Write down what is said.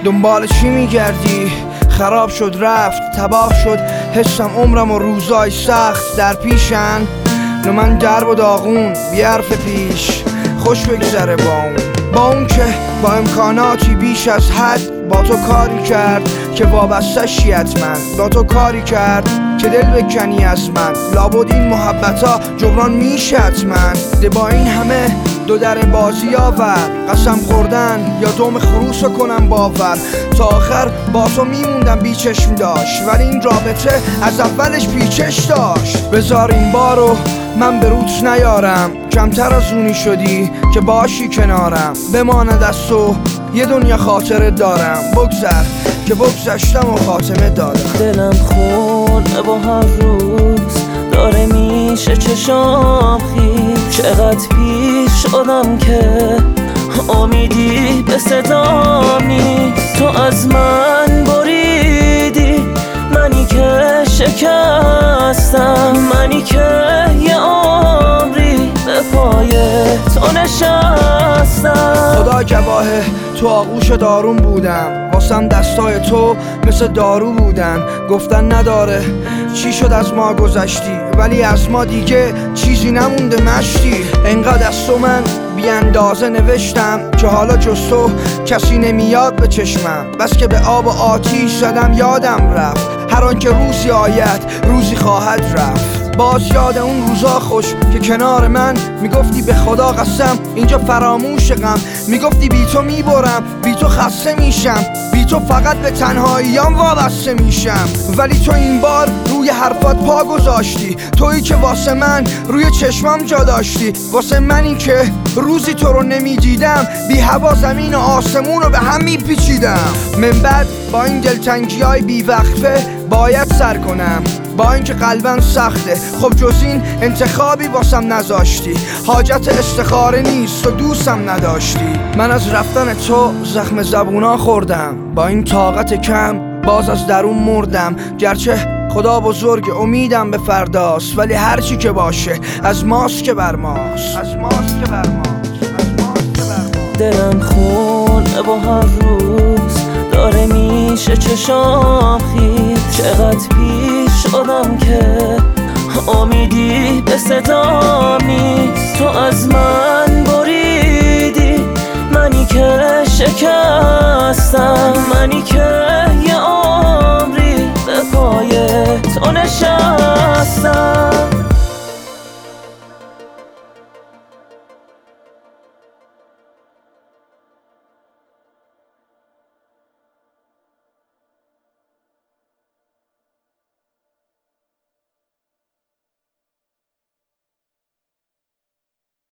دنبال چی میگردی؟ خراب شد رفت تباه شد حسم عمرم و روزای سخت در پیشن. نو من درب و داغون بیارف پیش خوش بگذره با اون که با امکاناتی بیش از حد با تو کاری کرد که وابسته شیت من، با تو کاری کرد که دل بکنی از من. لابد این محبتا جبران میشه حتما. ده با این همه دو در بازی آور، قسم خوردن یا دم خروسو کنم باور. تا آخر با تو میموندم بی چشم داشت، ولی این رابطه از اولش پیچش داشت. بذار این بارو من به روت نیارم، کمتر از اونی شدی که باشی کنارم. بماند از تو یه دنیا خاطره دارم، بگذر که بگذشتم و خاتمه دادم. دلم خونه با هر روز داره میشه چشام خیز. چقدر پیش شدم که امیدی به صدام نیست. تو از من بریدی، منی که شکستم، منی که یه عمری به پای تو نشستم. خدا گواهه تو آغوش دارون بودم، واسم دستای تو مثل دارو بودن. گفتن نداره چی شد از ما گذشتی، ولی از ما دیگه چیزی نمونده مشتی. انقدر از تو من بی اندازه نوشتم که حالا جز تو کسی نمیاد به چشمم. بس که به آب و آتیش زدم یادم رفت، هر آن که روزی آید روزی خواهد رفت. باز یاد اون روزا خوش که کنار من میگفتی به خدا قسم اینجا فراموش غم. میگفتی بی تو میبرم، بی تو خسته میشم، بی تو فقط به تنهاییام وابسته میشم. ولی تو این بار روی حرفات پا گذاشتی، تویی که واسه من روی چشمام جا داشتی. واسه منی که روزی تو رو نمیدیدم، بی هوا زمین و آسمون رو به هم میپیچیدم. من بعد با این دلتنگی های بی وقفه باید سر کنم، با اینکه قلبم سخته. خب جز این انتخابی واسم نذاشتی، حاجت استخاره نیست و دوستم نداشتی. من از رفتن تو زخم زبونا خوردم، با این طاقت کم باز از درون مردم. گرچه خدا بزرگ امیدم به فرداست، ولی هرچی که باشه از ماست که بر ماست، از ماست که بر ماست، از ماست که بر ماست. دلم خونه با هر روز داره میشه چشام خیز. چقدر پیش شدم که امیدی به صدام نیست. تو از من بری